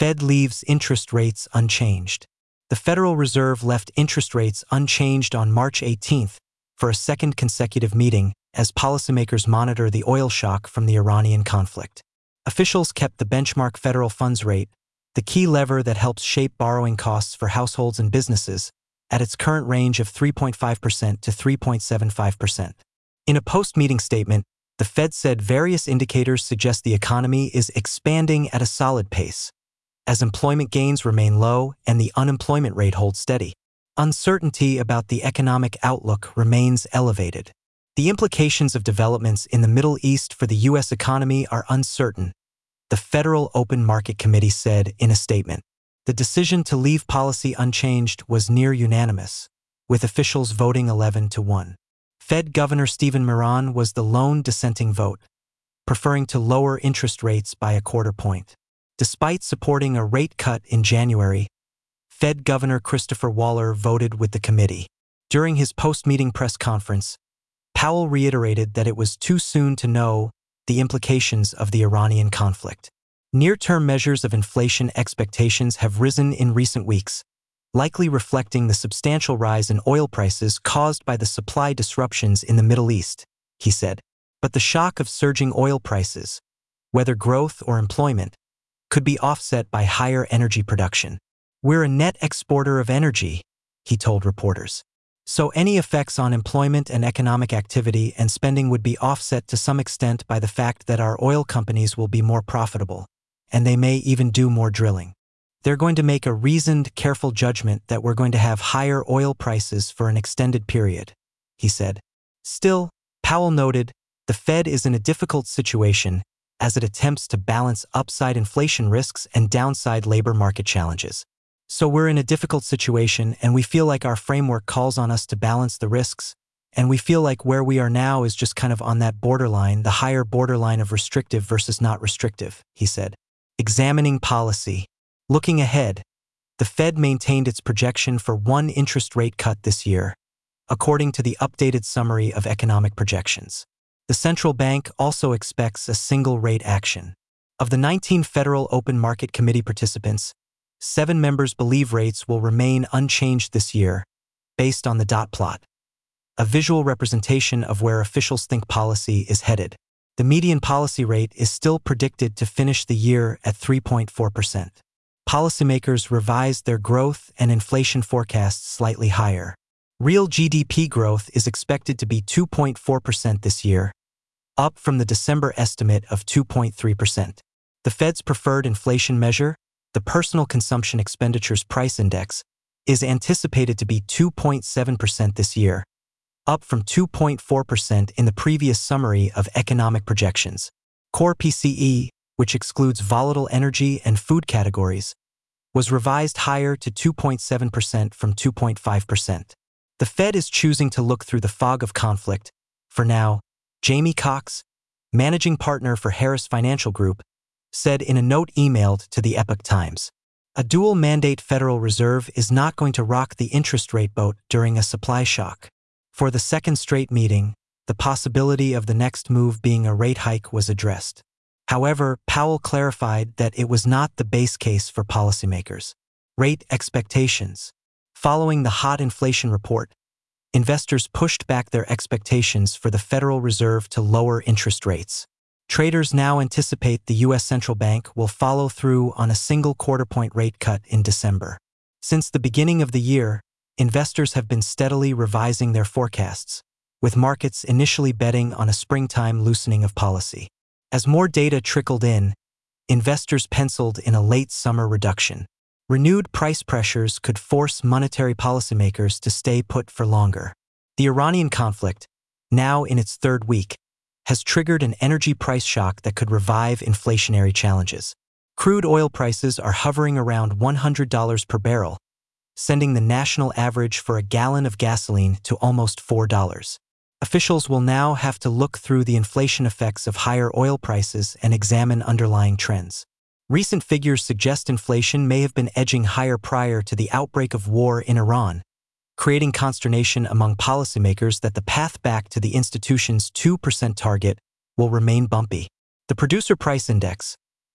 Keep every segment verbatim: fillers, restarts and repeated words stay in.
Fed leaves interest rates unchanged. The Federal Reserve left interest rates unchanged on March eighteenth for a second consecutive meeting as policymakers monitor the oil shock from the Iranian conflict. Officials kept the benchmark federal funds rate, the key lever that helps shape borrowing costs for households and businesses, at its current range of three point five percent to three point seven five percent. In a post-meeting statement, the Fed said various indicators suggest the economy is expanding at a solid pace, as employment gains remain low and the unemployment rate holds steady. Uncertainty about the economic outlook remains elevated. The implications of developments in the Middle East for the U S economy are uncertain, the Federal Open Market Committee said in a statement. The decision to leave policy unchanged was near unanimous, with officials voting eleven to one. Fed Governor Stephen Miron was the lone dissenting vote, preferring to lower interest rates by a quarter point. Despite supporting a rate cut in January, Fed Governor Christopher Waller voted with the committee. During his post-meeting press conference, Powell reiterated that it was too soon to know the implications of the Iranian conflict. Near-term measures of inflation expectations have risen in recent weeks, likely reflecting the substantial rise in oil prices caused by the supply disruptions in the Middle East, he said. But the shock of surging oil prices, whether growth or employment, could be offset by higher energy production. We're a net exporter of energy, he told reporters. So any effects on employment and economic activity and spending would be offset to some extent by the fact that our oil companies will be more profitable, and they may even do more drilling. They're going to make a reasoned, careful judgment that we're going to have higher oil prices for an extended period, he said. Still, Powell noted, the Fed is in a difficult situation as it attempts to balance upside inflation risks and downside labor market challenges. So we're in a difficult situation, and we feel like our framework calls on us to balance the risks, and we feel like where we are now is just kind of on that borderline, the higher borderline of restrictive versus not restrictive, he said. Examining policy. Looking ahead, the Fed maintained its projection for one interest rate cut this year, according to the updated summary of economic projections. The central bank also expects a single rate action. Of the nineteen Federal Open Market Committee participants, seven members believe rates will remain unchanged this year, based on the dot plot, a visual representation of where officials think policy is headed. The median policy rate is still predicted to finish the year at three point four percent. Policymakers revised their growth and inflation forecasts slightly higher. Real G D P growth is expected to be two point four percent this year, up from the December estimate of two point three percent. The Fed's preferred inflation measure, the Personal Consumption Expenditures Price Index, is anticipated to be two point seven percent this year, up from two point four percent in the previous summary of economic projections. Core P C E, which excludes volatile energy and food categories, was revised higher to two point seven percent from two point five percent. The Fed is choosing to look through the fog of conflict. For now, Jamie Cox, managing partner for Harris Financial Group, said in a note emailed to the Epoch Times, a dual-mandate Federal Reserve is not going to rock the interest rate boat during a supply shock. For the second straight meeting, the possibility of the next move being a rate hike was addressed. However, Powell clarified that it was not the base case for policymakers. Rate expectations. Following the hot inflation report, investors pushed back their expectations for the Federal Reserve to lower interest rates. Traders now anticipate the U S Central Bank will follow through on a single quarter-point rate cut in December. Since the beginning of the year, investors have been steadily revising their forecasts, with markets initially betting on a springtime loosening of policy. As more data trickled in, investors penciled in a late summer reduction. Renewed price pressures could force monetary policymakers to stay put for longer. The Iranian conflict, now in its third week, has triggered an energy price shock that could revive inflationary challenges. Crude oil prices are hovering around one hundred dollars per barrel, sending the national average for a gallon of gasoline to almost four dollars. Officials will now have to look through the inflation effects of higher oil prices and examine underlying trends. Recent figures suggest inflation may have been edging higher prior to the outbreak of war in Iran, creating consternation among policymakers that the path back to the institution's two percent target will remain bumpy. The Producer Price Index,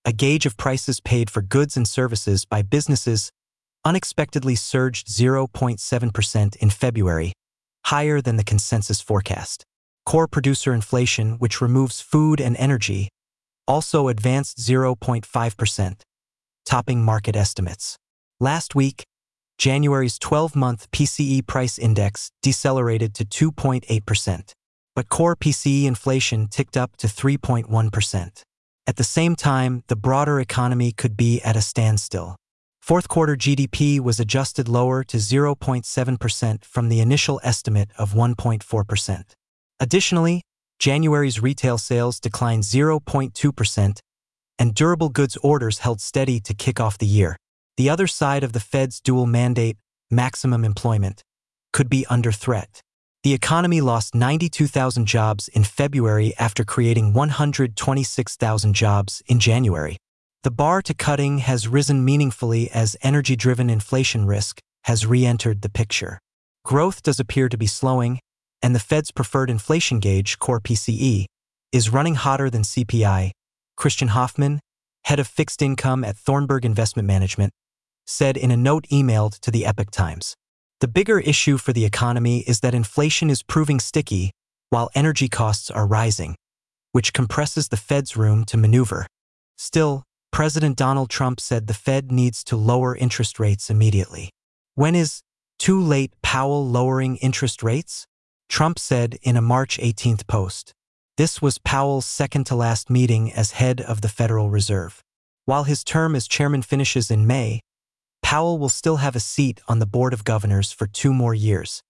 a gauge of prices paid for goods and services by businesses, unexpectedly surged zero point seven percent in February, higher than the consensus forecast. Core producer inflation, which removes food and energy, also advanced zero point five percent, topping market estimates. Last week, January's twelve-month P C E price index decelerated to two point eight percent, but core P C E inflation ticked up to three point one percent. At the same time, the broader economy could be at a standstill. Fourth quarter G D P was adjusted lower to zero point seven percent from the initial estimate of one point four percent. Additionally, January's retail sales declined zero point two percent, and durable goods orders held steady to kick off the year. The other side of the Fed's dual mandate, maximum employment, could be under threat. The economy lost ninety-two thousand jobs in February after creating one hundred twenty-six thousand jobs in January. The bar to cutting has risen meaningfully as energy-driven inflation risk has re-entered the picture. Growth does appear to be slowing, and the Fed's preferred inflation gauge, core P C E, is running hotter than C P I. Christian Hoffman, head of fixed income at Thornburg Investment Management, said in a note emailed to the Epoch Times. The bigger issue for the economy is that inflation is proving sticky while energy costs are rising, which compresses the Fed's room to maneuver. Still, President Donald Trump said the Fed needs to lower interest rates immediately. When is too late Powell lowering interest rates? Trump said in a March eighteenth post. This was Powell's second-to-last meeting as head of the Federal Reserve. While his term as chairman finishes in May, Powell will still have a seat on the Board of Governors for two more years.